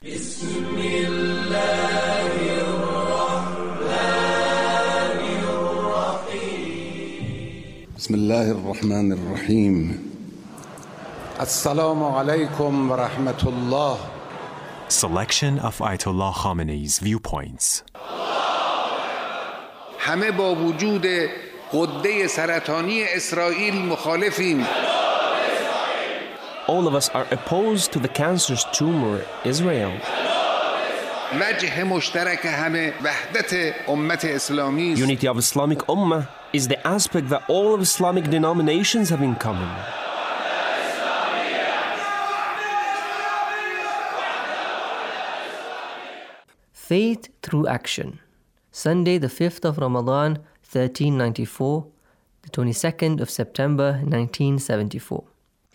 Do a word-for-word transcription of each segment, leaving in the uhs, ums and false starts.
بسم الله الرحمن الرحیم. السلام علیکم و رحمت الله. Selection of Ayatollah Khamenei's viewpoints. همه با وجود غده سرطانی اسرائیل مخالفیم. All of us are opposed to the cancerous tumor, Israel. وجه مشترک همه وحدت امت اسلامی است. Unity of Islamic Ummah is the aspect that all of Islamic denominations have in common. Faith through action. Sunday, the fifth of Ramadan, thirteen ninety-four, the twenty-second of September, nineteen seventy-four.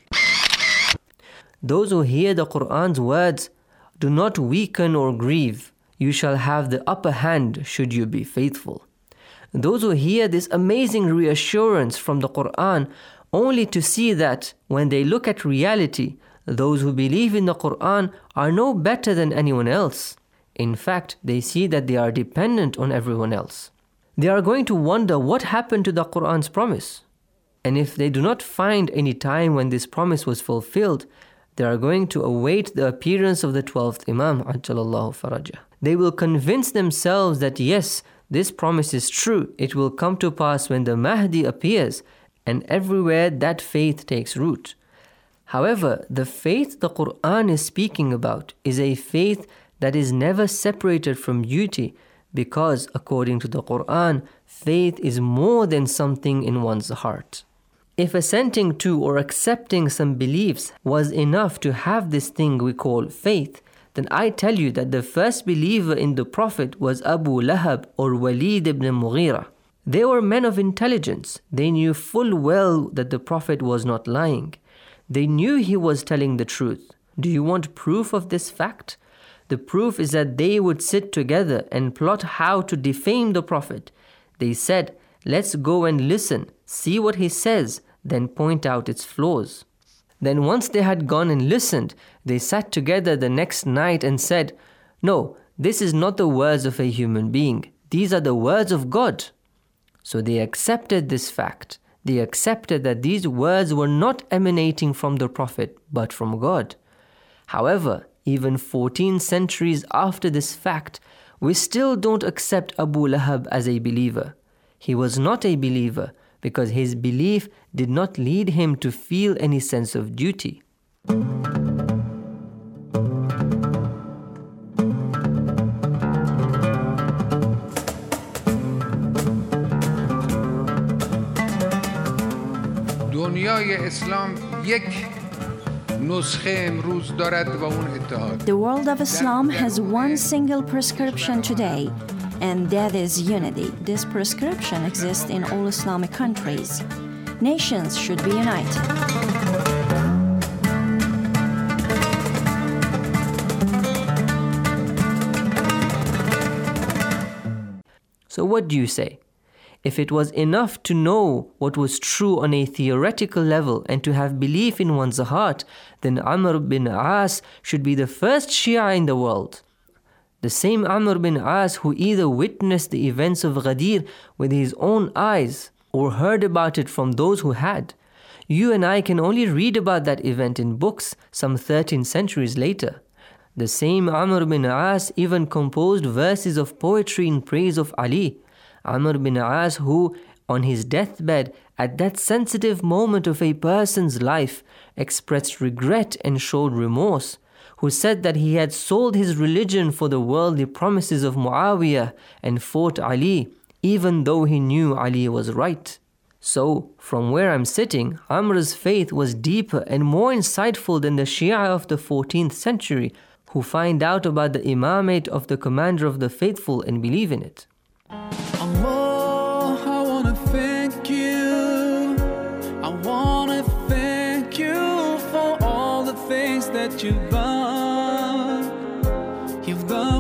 Those who hear the Qur'an's words, do not weaken or grieve. You shall have the upper hand should you be faithful. Those who hear this amazing reassurance from the Qur'an only to see that when they look at reality, those who believe in the Qur'an are no better than anyone else. In fact, they see that they are dependent on everyone else. They are going to wonder what happened to the Qur'an's promise. And if they do not find any time when this promise was fulfilled, they are going to await the appearance of the twelfth Imam, Ajjalallahu Farajah. They will convince themselves that yes, this promise is true. It will come to pass when the Mahdi appears, and everywhere that faith takes root. However, the faith the Qur'an is speaking about is a faith that is never separated from duty, because according to the Qur'an, faith is more than something in one's heart. If assenting to or accepting some beliefs was enough to have this thing we call faith, then I tell you that the first believer in the Prophet was Abu Lahab or Walid ibn Mughira. They were men of intelligence. They knew full well that the Prophet was not lying. They knew he was telling the truth. Do you want proof of this fact? The proof is that they would sit together and plot how to defame the Prophet. They said, let's go and listen, see what he says, then point out its flaws. Then once they had gone and listened, they sat together the next night and said, no, this is not the words of a human being. These are the words of God. So they accepted this fact. They accepted that these words were not emanating from the Prophet, but from God. However, even fourteen centuries after this fact, we still don't accept Abu Lahab as a believer. He was not a believer because his belief did not lead him to feel any sense of duty. دنیای اسلام یک نسخه امروز دارد و اون اتحاد. The world of Islam has one single prescription today, and that is unity. This prescription exists in all Islamic countries. Nations should be united. So what do you say? If it was enough to know what was true on a theoretical level and to have belief in one's heart, then Amr bin As should be the first Shia in the world. The same Amr bin As who either witnessed the events of Ghadir with his own eyes or heard about it from those who had. You and I can only read about that event in books some thirteen centuries later. The same Amr bin As even composed verses of poetry in praise of Ali. Amr bin As who, on his deathbed, at that sensitive moment of a person's life, expressed regret and showed remorse, who said that he had sold his religion for the worldly promises of Muawiyah and fought Ali, even though he knew Ali was right. So, from where I'm sitting, Amr's faith was deeper and more insightful than the Shia of the fourteenth century, who find out about the imamate of the commander of the faithful and believe in it. Allah, I wanna thank you. I wanna thank you for all the things that you've done. You've done